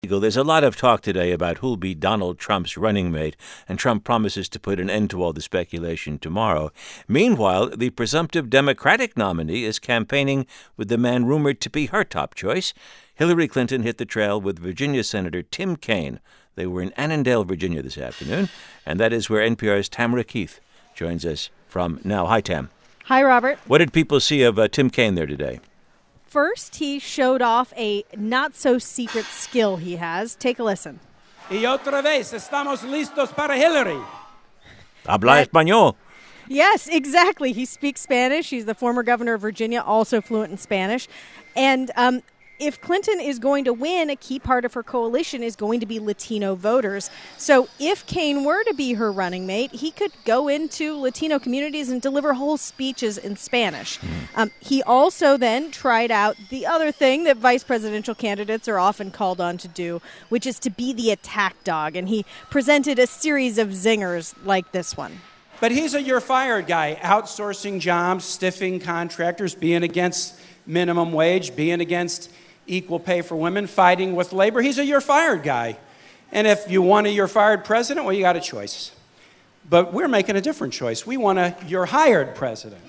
There's a lot of talk today about who'll be Donald Trump's running mate, and Trump promises to put an end to all the speculation tomorrow. Meanwhile, the presumptive Democratic nominee is campaigning with the man rumored to be her top choice. Hillary Clinton hit the trail with Virginia Senator Tim Kaine. They were in Annandale, Virginia this afternoon, and that is where NPR's Tamara Keith joins us from now. Hi, Tam. Hi, Robert. What did people see of Tim Kaine there today? First, he showed off a not-so-secret skill he has. Take a listen. Y otra vez, estamos listos para Hillary. Habla español. Yes, exactly. He speaks Spanish. He's the former governor of Virginia, also fluent in Spanish. And if Clinton is going to win, a key part of her coalition is going to be Latino voters. So if Kaine were to be her running mate, he could go into Latino communities and deliver whole speeches in Spanish. He also then tried out the other thing that vice presidential candidates are often called on to do, which is to be the attack dog. And he presented a series of zingers like this one. But he's a you're fired guy, outsourcing jobs, stiffing contractors, being against minimum wage, being against equal pay for women, fighting with labor. He's a you're fired guy. And if you want a you're fired president, well, you got a choice. But we're making a different choice. We want a you're hired president,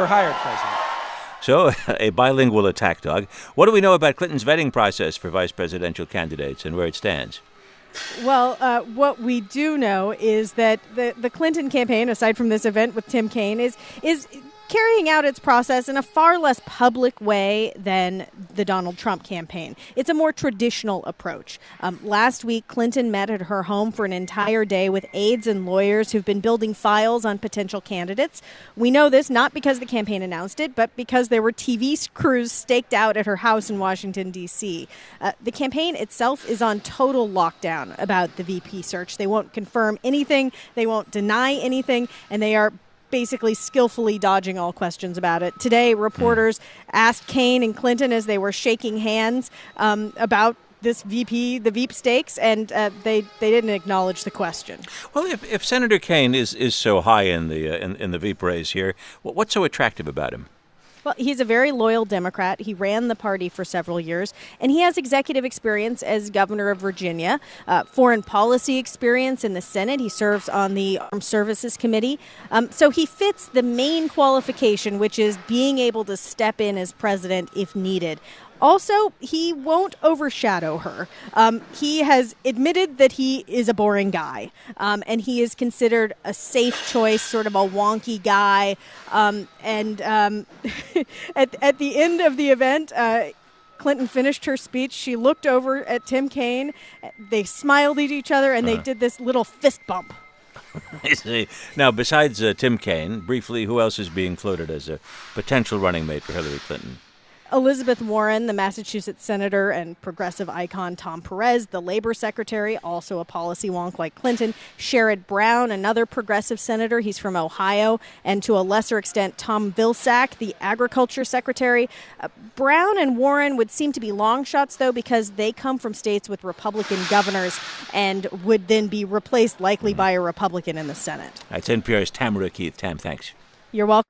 So, a bilingual attack dog. What do we know about Clinton's vetting process for vice presidential candidates and where it stands? Well, what we do know is that the Clinton campaign, aside from this event with Tim Kaine, is carrying out its process in a far less public way than the Donald Trump campaign. It's a more traditional approach. Last week, Clinton met at her home for an entire day with aides and lawyers who've been building files on potential candidates. We know this not because the campaign announced it, but because there were TV crews staked out at her house in Washington, D.C. The campaign itself is on total lockdown about the VP search. They won't confirm anything, they won't deny anything, and they are basically skillfully dodging all questions about it. Today, reporters asked Kaine and Clinton as they were shaking hands about this the Veep stakes, and they didn't acknowledge the question. Well, if Senator Kaine is so high in the Veep race here, what's so attractive about him? Well, he's a very loyal Democrat. He ran the party for several years, and he has executive experience as governor of Virginia, foreign policy experience in the Senate. He serves on the Armed Services Committee. So he fits the main qualification, which is being able to step in as president if needed. Also, he won't overshadow her. He has admitted that he is a boring guy, and he is considered a safe choice, sort of a wonky guy. At the end of the event, Clinton finished her speech. She looked over at Tim Kaine. They smiled at each other, and they did this little fist bump. I see. Now, besides Tim Kaine, briefly, who else is being floated as a potential running mate for Hillary Clinton? Elizabeth Warren, the Massachusetts senator, and progressive icon Tom Perez, the labor secretary, also a policy wonk like Clinton. Sherrod Brown, another progressive senator. He's from Ohio. And to a lesser extent, Tom Vilsack, the agriculture secretary. Brown and Warren would seem to be long shots, though, because they come from states with Republican governors and would then be replaced likely by a Republican in the Senate. That's NPR's Tamara Keith. Tam, thanks. You're welcome.